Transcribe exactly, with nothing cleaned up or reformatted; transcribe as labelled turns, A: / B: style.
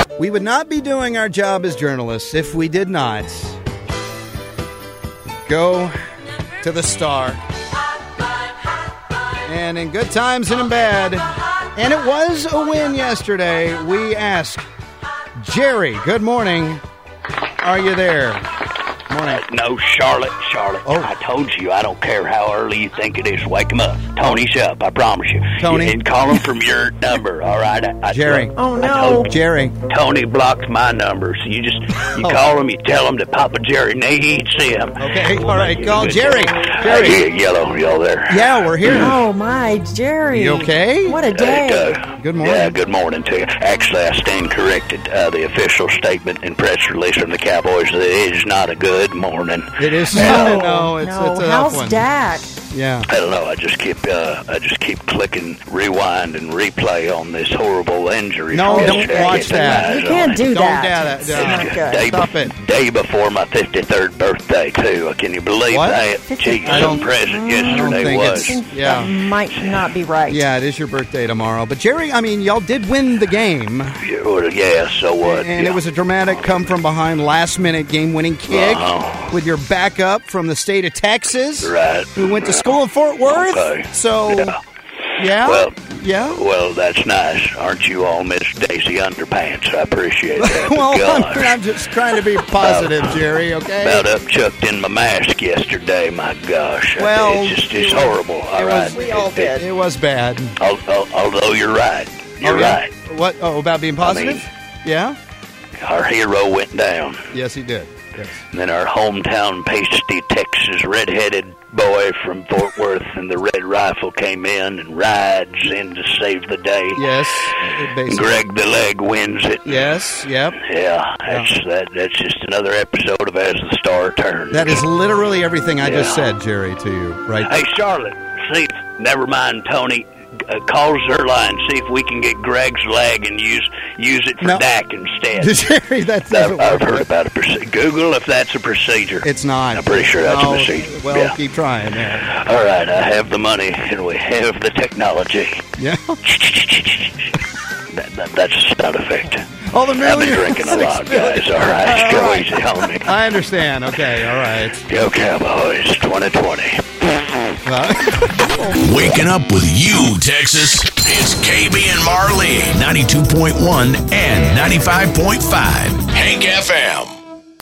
A: We would not be doing our job as journalists if we did not go to the Star. And in good times and in bad, and it was a win yesterday, we ask Jerry, good morning. Are you there? Morning.
B: Uh, no, Charlotte, Charlotte.
A: Oh.
B: I told you, I don't care how early you think it is. Wake him up. Tony's up, I promise you.
A: Tony?
B: And call him from your number, all right? I, I,
A: Jerry.
B: I,
C: Oh,
B: I
C: no.
B: told you,
A: Jerry.
B: Tony blocked my number, so you just, you
A: Oh.
B: call him, you tell him that Papa Jerry needs him.
A: Okay,
B: We'll
A: all
B: make
A: right,
B: you
A: call
B: a good
A: Jerry.
B: day.
A: Jerry.
B: Uh, yeah, Yellow, y'all there?
A: Yeah, we're here.
C: Oh, my, Jerry.
A: You okay?
C: What a
B: Hey,
C: day.
B: uh,
A: Good morning.
B: Yeah, good morning to you. Actually, I stand corrected. Uh, the official statement and press release from the Cowboys that it is not a good morning.
A: It is
C: No,
A: no, it's,
C: no.
A: it's a
C: How's
A: tough one.
C: Dak?
A: Yeah.
B: I don't know. I just keep uh, I just keep clicking rewind and replay on this horrible injury.
A: No,
B: from
A: don't
B: yesterday. I
A: watch
B: get the
A: that.
B: eyes
C: You
B: on
C: can't
B: it.
C: do
A: Don't
C: that.
A: do that.
C: It's
A: No.
C: not good.
B: Day,
A: Stop
B: be-
A: it.
B: day before my fifty-third birthday too. Can you believe
A: What?
B: that? Jeez,
A: I don't-
B: some present
A: I don't
B: yesterday
A: think
B: was.
A: it's- Yeah.
C: That might not be right.
A: Yeah, it is your birthday tomorrow. But Jerry, I mean, y'all did win the game.
B: Yeah, well, yeah, so what?
A: And
B: yeah.
A: it was a dramatic come from behind last minute game winning kick
B: Uh-huh.
A: with your backup from the state of Texas.
B: Right.
A: Who went to school in Fort Worth.
B: Okay.
A: So
B: Yeah.
A: yeah.
B: Well,
A: yeah.
B: Well, that's nice. Aren't you all Miss Daisy Underpants? I appreciate that.
A: Well, I'm,
B: Gosh.
A: I'm just trying to be positive, Jerry, okay?
B: About upchucked in my mask yesterday, my gosh.
A: Well,
B: it's just it's
A: it was-
B: horrible, all
A: it
B: right?
A: was-
C: We all did.
A: It was bad.
B: Al- al- Although you're right. You're
A: Oh, yeah?
B: right.
A: What? Oh, about being positive? yeah?
B: Our hero went down.
A: Yes, he did. Yes.
B: And then our hometown pasty Texas redheaded boy from Fort Worth and the Red Rifle came in and rides in to save the day.
A: Yes. it basically.
B: Greg the Leg wins it.
A: Yes, yep.
B: Yeah, that's that. That's just another episode of As the Star Turns.
A: That is literally everything I just
B: Yeah.
A: said, Jerry, to you, right?
B: Hey, Charlotte, see, if, never mind, Tony. Uh, call Zerline, see if we can get Greg's leg and use use it for
A: No.
B: Dak instead.
A: Jerry, that doesn't
B: I've, I've
A: work.
B: heard about a procedure. Google if that's a procedure.
A: It's not.
B: I'm pretty sure that's
A: no,
B: a procedure.
A: Well,
B: Yeah.
A: keep trying, yeah.
B: All right, I have the money and we have the technology.
A: Yeah.
B: that, that, that's a sound effect.
A: All the
B: I've
A: millions.
B: been drinking a lot, guys. All right, go easy on me.
A: I understand. Okay, all right.
B: Go Cowboys, twenty twenty.
A: Uh,
D: Waking up with you, Texas. It's K B and Marley, ninety-two point one and ninety-five point five. Hank F M.